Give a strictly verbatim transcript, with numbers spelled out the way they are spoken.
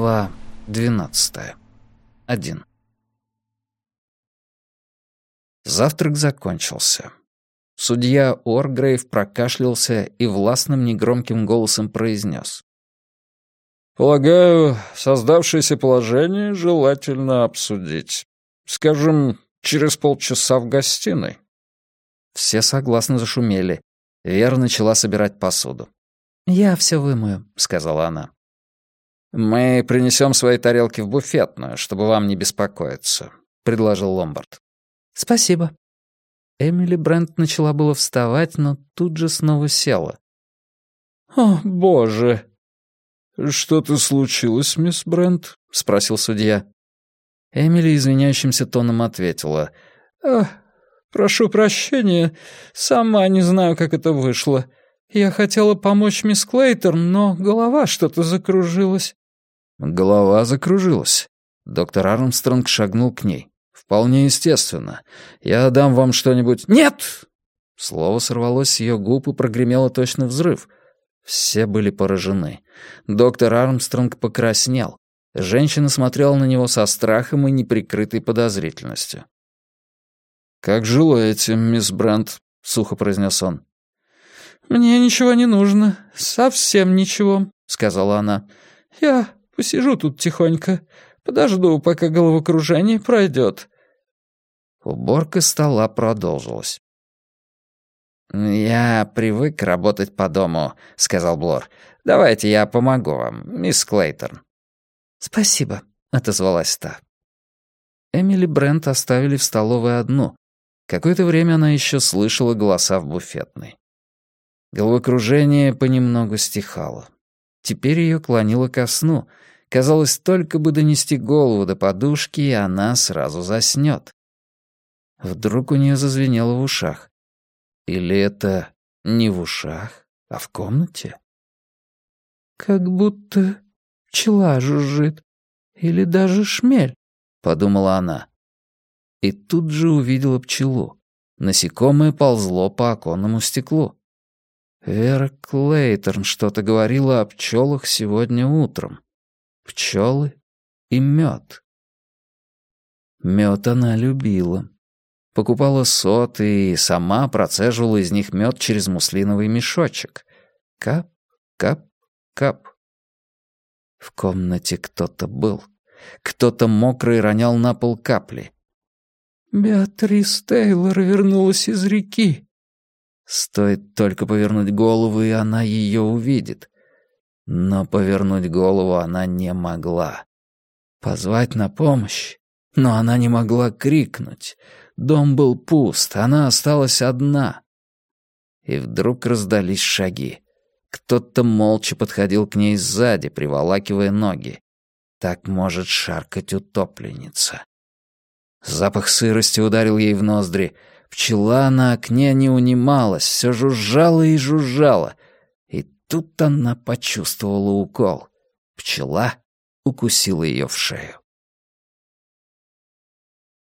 Глава двенадцатая. Один. Завтрак закончился. Судья Оргрейв прокашлялся и властным негромким голосом произнес: «Полагаю, создавшееся положение желательно обсудить. Скажем, через полчаса в гостиной». Все согласно зашумели. Вера начала собирать посуду. «Я все вымою», — сказала она. «Мы принесем свои тарелки в буфетную, чтобы вам не беспокоиться», — предложил Ломбард. «Спасибо». Эмили Брент начала было вставать, но тут же снова села. «О, боже!» «Что-то случилось, мисс Брент?» — спросил судья. Эмили извиняющимся тоном ответила. «Ах, прошу прощения, сама не знаю, как это вышло. Я хотела помочь мисс Клейторн, но голова что-то закружилась». Голова закружилась. Доктор Армстронг шагнул к ней. «Вполне естественно. Я дам вам что-нибудь...» «Нет!» Слово сорвалось с ее губ и прогремело точно взрыв. Все были поражены. Доктор Армстронг покраснел. Женщина смотрела на него со страхом и неприкрытой подозрительностью. «Как желаете, мисс Брент», — сухо произнес он. «Мне ничего не нужно, совсем ничего», — сказала она. «Я посижу тут тихонько, подожду, пока головокружение пройдет». Уборка стола продолжилась. «Я привык работать по дому», — сказал Блор. «Давайте я помогу вам, мисс Клейторн». «Спасибо», — отозвалась та. Эмили Брент оставили в столовой одну. Какое-то время она еще слышала голоса в буфетной. Головокружение понемногу стихало. Теперь ее клонило ко сну. Казалось, только бы донести голову до подушки, и она сразу заснет. Вдруг у нее зазвенело в ушах. Или это не в ушах, а в комнате? «Как будто пчела жужжит. Или даже шмель», — подумала она. И тут же увидела пчелу. Насекомое ползло по оконному стеклу. Вера Клейторн что-то говорила о пчелах сегодня утром. Пчелы и мед. Мед она любила. Покупала соты и сама процеживала из них мед через муслиновый мешочек. Кап, кап, кап. В комнате кто-то был. Кто-то мокрый ронял на пол капли. «Беатрис Тейлор вернулась из реки». Стоит только повернуть голову, и она ее увидит. Но повернуть голову она не могла. Позвать на помощь? Но она не могла крикнуть. Дом был пуст, она осталась одна. И вдруг раздались шаги. Кто-то молча подходил к ней сзади, приволакивая ноги. Так может шаркать утопленница. Запах сырости ударил ей в ноздри. Пчела на окне не унималась, все жужжала и жужжала. И тут она почувствовала укол. Пчела укусила ее в шею.